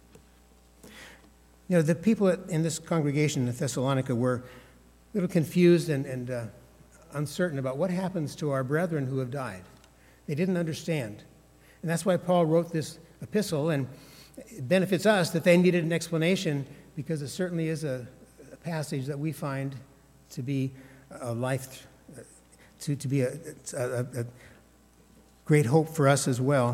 You know, the people in this congregation in Thessalonica were a little confused and uncertain about what happens to our brethren who have died. They didn't understand. And that's why Paul wrote this epistle, and it benefits us that they needed an explanation, because it certainly is a passage that we find to be a life, to be a great hope for us as well.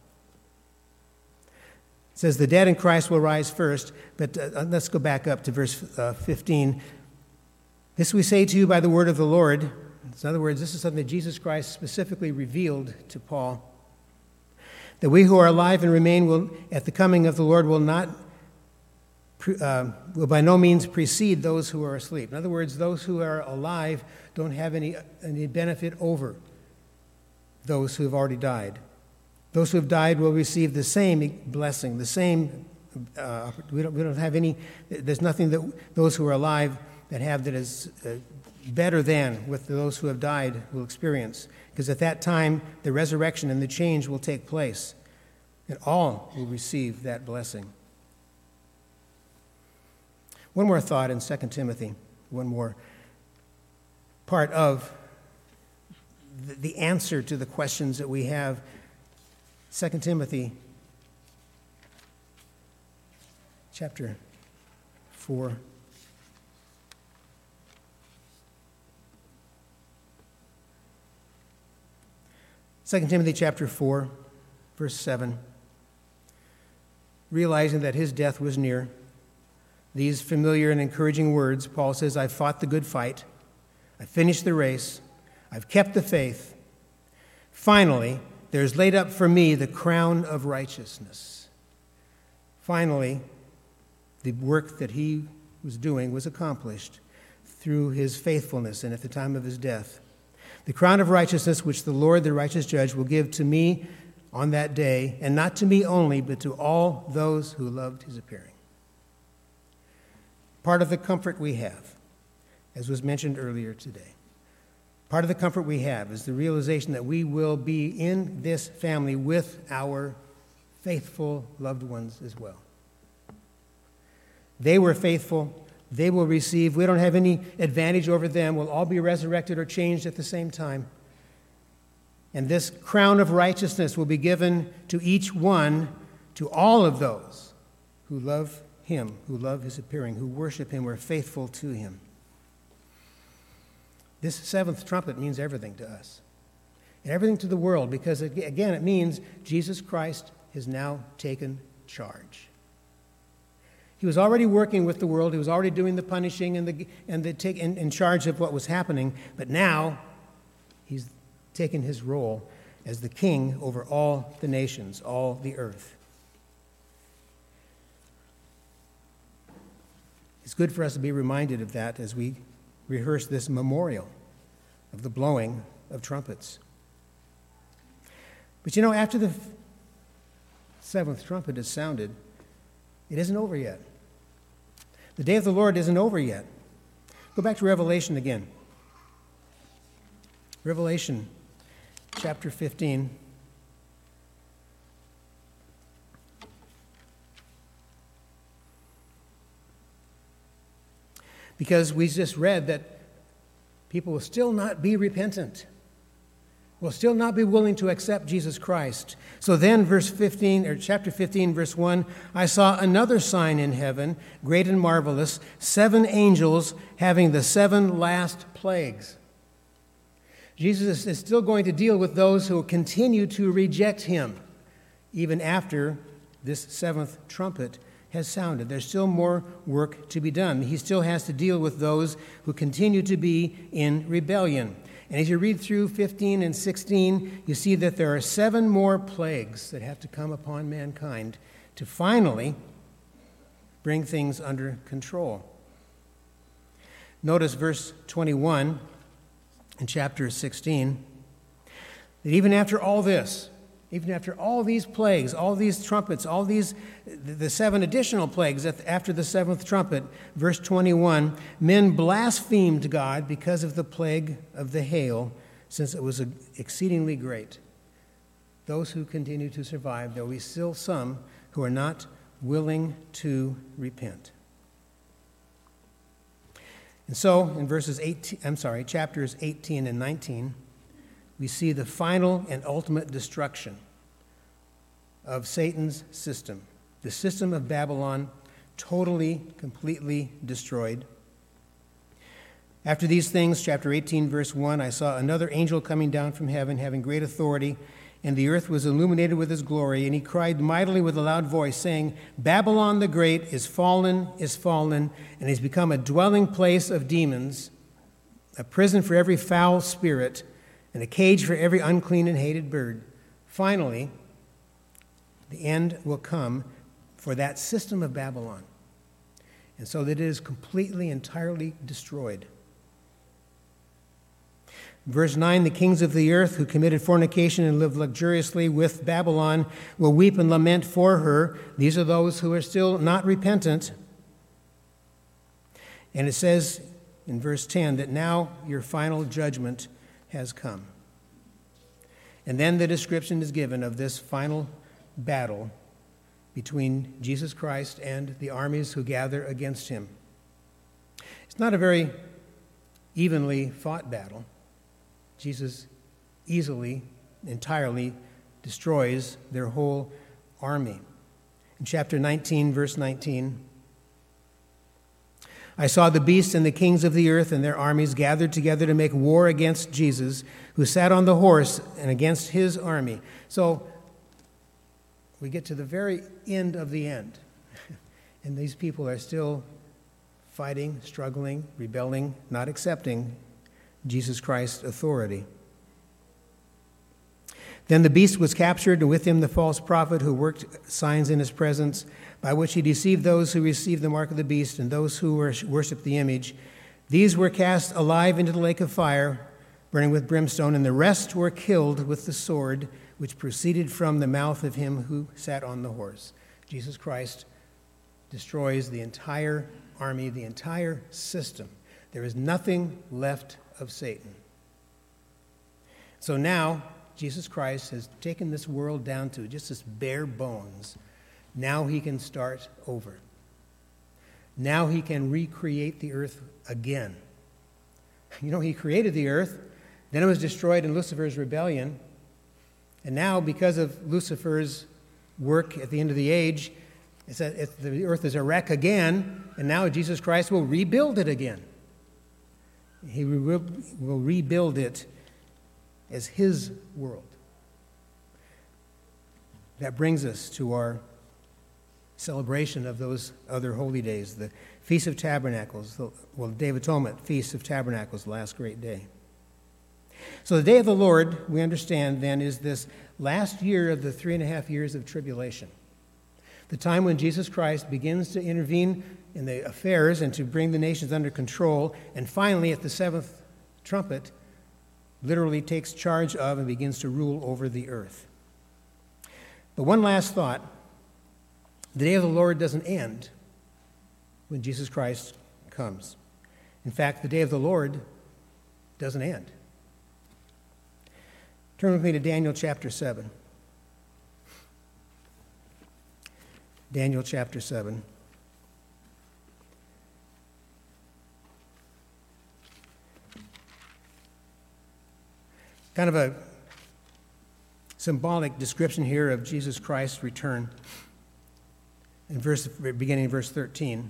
It says, the dead in Christ will rise first, but let's go back up to verse 15. This we say to you by the word of the Lord. In other words, this is something that Jesus Christ specifically revealed to Paul. That we who are alive and remain will, at the coming of the Lord, will by no means precede those who are asleep. In other words, those who are alive don't have any benefit over those who have already died. Those who have died will receive the same blessing, the same. We don't have any. There's nothing that those who are alive that have that is better than what those who have died will experience. Because at that time, the resurrection and the change will take place, and all will receive that blessing. One more thought in 2 Timothy, one more part of the answer to the questions that we have. 2 Timothy chapter 4. 2 Timothy chapter 4, verse 7. Realizing that his death was near, these familiar and encouraging words, Paul says, I've fought the good fight. I've finished the race. I've kept the faith. Finally, there's laid up for me the crown of righteousness. Finally, the work that he was doing was accomplished through his faithfulness and at the time of his death. The crown of righteousness which the Lord, the righteous judge, will give to me on that day, and not to me only, but to all those who loved his appearing. Part of the comfort we have, as was mentioned earlier today, part of the comfort we have is the realization that we will be in this family with our faithful loved ones as well. They were faithful. They will receive. We don't have any advantage over them. We'll all be resurrected or changed at the same time. And this crown of righteousness will be given to each one, to all of those who love him, who love his appearing, who worship him, who are faithful to him. This seventh trumpet means everything to us and everything to the world, because, again, it means Jesus Christ has now taken charge. He was already working with the world. He was already doing the punishing and in charge of what was happening. But now he's taken his role as the king over all the nations, all the earth. It's good for us to be reminded of that as we rehearse this memorial of the blowing of trumpets. But you know, after the seventh trumpet is sounded, it isn't over yet. The day of the Lord isn't over yet. Go back to Revelation again. Revelation chapter 15. Because we just read that people will still not be repentant. will still not be willing to accept Jesus Christ. So then, chapter 15, verse 1, I saw another sign in heaven, great and marvelous, 7 angels having the 7 last plagues. Jesus is still going to deal with those who continue to reject him, even after this 7th trumpet has sounded. There's still more work to be done. He still has to deal with those who continue to be in rebellion. And as you read through 15 and 16, you see that there are 7 more plagues that have to come upon mankind to finally bring things under control. Notice verse 21 in chapter 16, that even after all this, even after all these plagues, all these trumpets, the 7 additional plagues after the 7th trumpet, verse 21, men blasphemed God because of the plague of the hail, since it was exceedingly great. Those who continue to survive, there will be still some who are not willing to repent. And so, in chapters 18 and 19, we see the final and ultimate destruction of Satan's system. The system of Babylon totally, completely destroyed. After these things, chapter 18, verse 1, I saw another angel coming down from heaven, having great authority, and the earth was illuminated with his glory. And he cried mightily with a loud voice, saying, Babylon the Great is fallen, and has become a dwelling place of demons, a prison for every foul spirit, and a cage for every unclean and hated bird. Finally, the end will come for that system of Babylon, and so that it is completely, entirely destroyed. Verse 9, the kings of the earth who committed fornication and lived luxuriously with Babylon will weep and lament for her. These are those who are still not repentant. And it says in verse 10 that now your final judgment has come. And then the description is given of this final battle between Jesus Christ and the armies who gather against him. It's not a very evenly fought battle. Jesus easily, entirely destroys their whole army. In chapter 19, verse 19, I saw the beasts and the kings of the earth and their armies gathered together to make war against Jesus, who sat on the horse, and against his army. So we get to the very end of the end, and these people are still fighting, struggling, rebelling, not accepting Jesus Christ's authority. Then the beast was captured, and with him the false prophet who worked signs in his presence, by which he deceived those who received the mark of the beast and those who worshiped the image. These were cast alive into the lake of fire, burning with brimstone, and the rest were killed with the sword which proceeded from the mouth of him who sat on the horse. Jesus Christ destroys the entire army, the entire system. There is nothing left of Satan. So now, Jesus Christ has taken this world down to just this bare bones. Now he can start over. Now he can recreate the earth again. You know, he created the earth, then it was destroyed in Lucifer's rebellion, and now, because of Lucifer's work at the end of the age, the earth is a wreck again, and now Jesus Christ will rebuild it again. He will rebuild it as his world. That brings us to our celebration of those other holy days, the Feast of Tabernacles, the Day of Atonement, Feast of Tabernacles, the last great day. So the day of the Lord, we understand then, is this last year of the 3.5 years of tribulation. The time when Jesus Christ begins to intervene in the affairs and to bring the nations under control, and finally at the 7th trumpet, literally takes charge of and begins to rule over the earth. But one last thought. The day of the Lord doesn't end when Jesus Christ comes. In fact, the day of the Lord doesn't end. Turn with me to Daniel chapter 7. Daniel chapter 7. Kind of a symbolic description here of Jesus Christ's return. Beginning in verse 13.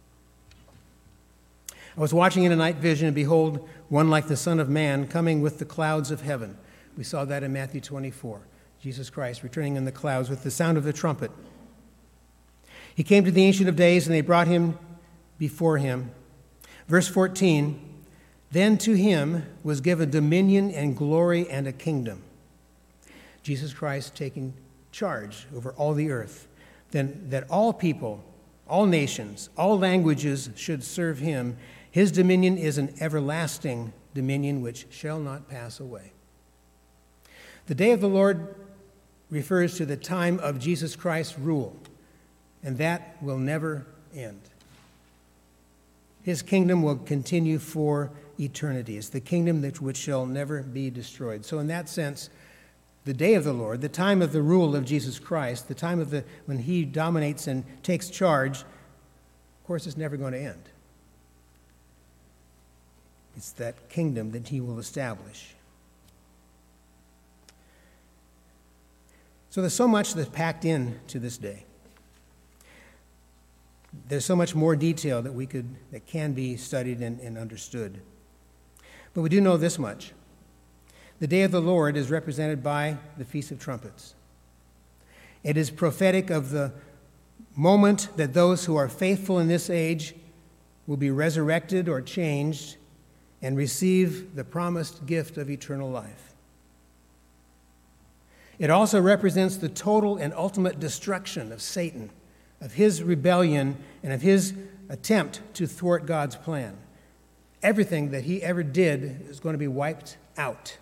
I was watching in a night vision, and behold, one like the Son of Man coming with the clouds of heaven. We saw that in Matthew 24. Jesus Christ returning in the clouds with the sound of the trumpet. He came to the Ancient of Days, and they brought him before him. Verse 14, then to him was given dominion and glory and a kingdom. Jesus Christ taking charge over all the earth. Then that all people, all nations, all languages should serve him. His dominion is an everlasting dominion which shall not pass away. The day of the Lord refers to the time of Jesus Christ's rule, and that will never end. His kingdom will continue for eternity. It's the kingdom which shall never be destroyed. So in that sense, the day of the Lord, the time of the rule of Jesus Christ, the time of when he dominates and takes charge, of course, is never going to end. It's that kingdom that he will establish. So there's so much that's packed into this day. There's so much more detail that can be studied and understood. But we do know this much. The day of the Lord is represented by the Feast of Trumpets. It is prophetic of the moment that those who are faithful in this age will be resurrected or changed and receive the promised gift of eternal life. It also represents the total and ultimate destruction of Satan, of his rebellion, and of his attempt to thwart God's plan. Everything that he ever did is going to be wiped out.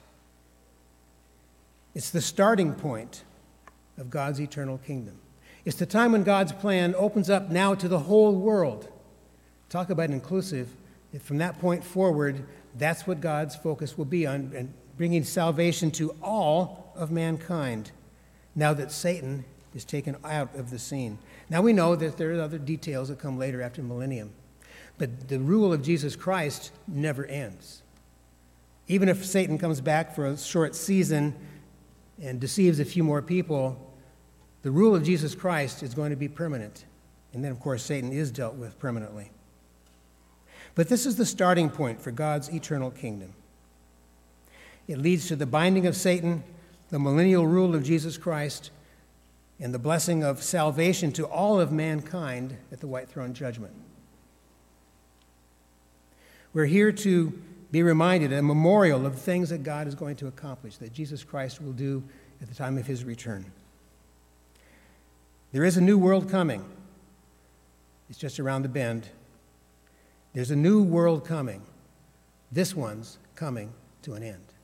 It's the starting point of God's eternal kingdom. It's the time when God's plan opens up now to the whole world. Talk about inclusive. From that point forward, that's what God's focus will be on, and bringing salvation to all of mankind, now that Satan is taken out of the scene. Now we know that there are other details that come later after millennium, but the rule of Jesus Christ never ends. Even if Satan comes back for a short season and deceives a few more people, the rule of Jesus Christ is going to be permanent. And then, of course, Satan is dealt with permanently. But this is the starting point for God's eternal kingdom. It leads to the binding of Satan, the millennial rule of Jesus Christ, and the blessing of salvation to all of mankind at the white throne judgment. We're here to be reminded, a memorial of things that God is going to accomplish, that Jesus Christ will do at the time of his return. There is a new world coming. It's just around the bend. There's a new world coming. This one's coming to an end.